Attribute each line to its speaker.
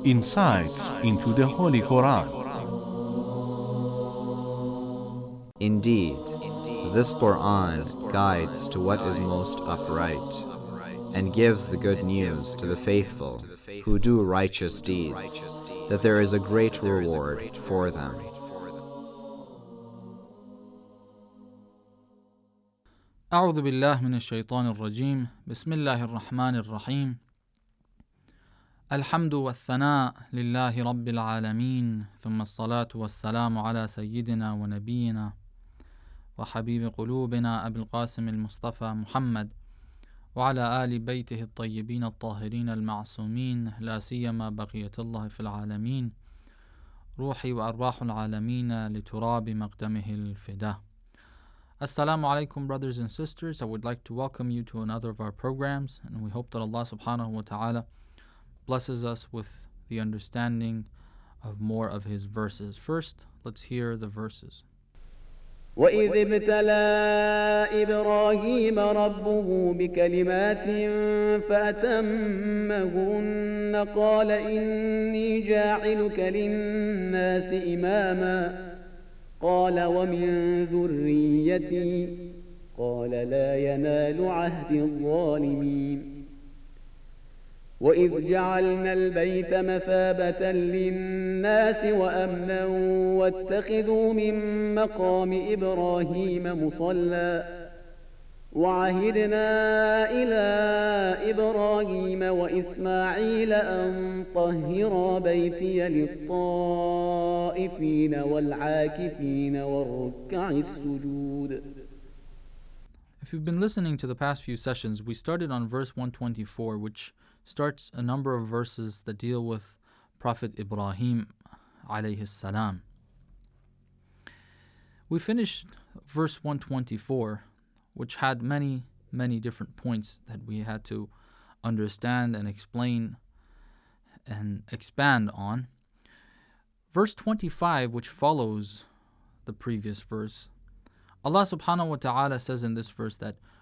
Speaker 1: Insights into the Holy Quran.
Speaker 2: Indeed, this Quran guides to what is most upright, and gives the good news to the faithful who do righteous deeds, that there is a great reward for them.
Speaker 3: أعوذ بالله من الشيطان الرجيم بسم الله الرحمن الرحيم الحمد والثناء لله رب العالمين ثم الصلاة والسلام على سيدنا ونبينا وحبيب قلوبنا أبي القاسم المصطفى محمد وعلى آل بيته الطيبين الطاهرين المعصومين لا سيما بقية الله في العالمين روحي وأرواح العالمين لتراب مقدمه الفداء. Assalamu alaikum, brothers and sisters. I would like to welcome you to another of our programs, and we hope that Allah subhanahu wa ta'ala blesses us with the understanding of more of His verses. First, let's hear the verses.
Speaker 4: وَإِذِ ابْتَلَى إِبْرَاهِيمَ رَبُّهُ بِكَلِمَاتٍ فَأَتَمَّهُنَّ قَالَ إِنِّي جَاعِلُكَ لِلنَّاسِ إِمَامًا قال ومن ذريتي قال لا ينال عهد الظالمين وإذ جعلنا البيت مثابة للناس وأمنا واتخذوا من مقام إبراهيم مصلى وعهدنا إلى إبراهيم وإسماعيل أن طهرا بيتي للطائفين والعاكفين والركع السجود.
Speaker 3: If you've been listening to the past few sessions, we started on verse 124, which starts a number of verses that deal with Prophet Ibrahim alayhi salam. We finished verse 124, which had many different points that we had to understand and explain and expand on. Verse 25, which follows the previous verse, Allah subhanahu wa ta'ala says in this verse that